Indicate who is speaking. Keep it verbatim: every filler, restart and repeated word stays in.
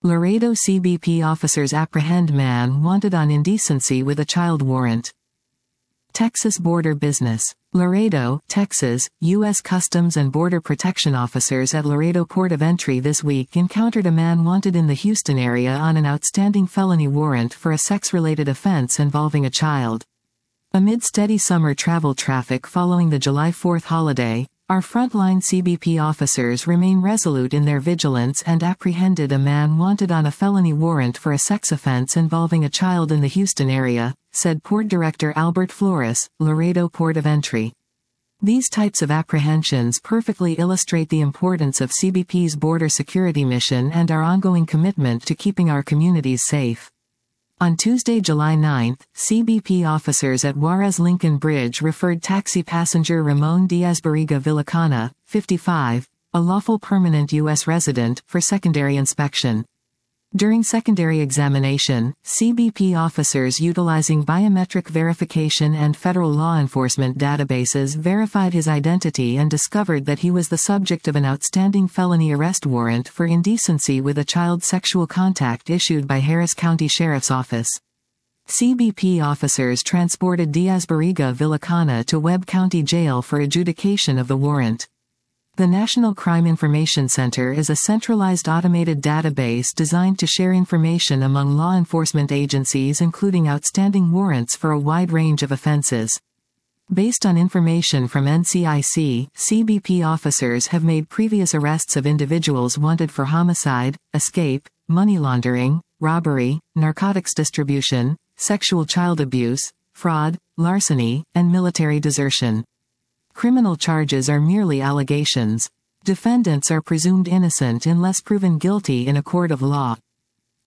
Speaker 1: Laredo C B P officers apprehend man wanted on indecency with a child warrant. Texas border business. Laredo, Texas, U S Customs and Border Protection officers at Laredo Port of Entry this week encountered a man wanted in the Houston area on an outstanding felony warrant for a sex-related offense involving a child. Amid steady summer travel traffic following the July fourth holiday, our frontline C B P officers remain resolute in their vigilance and apprehended a man wanted on a felony warrant for a sex offense involving a child in the Houston area, said Port Director Albert Flores, Laredo Port of Entry. These types of apprehensions perfectly illustrate the importance of C B P's border security mission and our ongoing commitment to keeping our communities safe. On Tuesday, July ninth, C B P officers at Juarez-Lincoln Bridge referred taxi passenger Ramon Diaz-Barriga Villacana, fifty-five, a lawful permanent U S resident, for secondary inspection. During secondary examination, C B P officers utilizing biometric verification and federal law enforcement databases verified his identity and discovered that he was the subject of an outstanding felony arrest warrant for indecency with a child sexual contact issued by Harris County Sheriff's Office. C B P officers transported Diaz-Barriga Villacana to Webb County Jail for adjudication of the warrant. The National Crime Information Center is a centralized automated database designed to share information among law enforcement agencies, including outstanding warrants for a wide range of offenses. Based on information from N C I C, C B P officers have made previous arrests of individuals wanted for homicide, escape, money laundering, robbery, narcotics distribution, sexual child abuse, fraud, larceny, and military desertion. Criminal charges are merely allegations. Defendants are presumed innocent unless proven guilty in a court of law.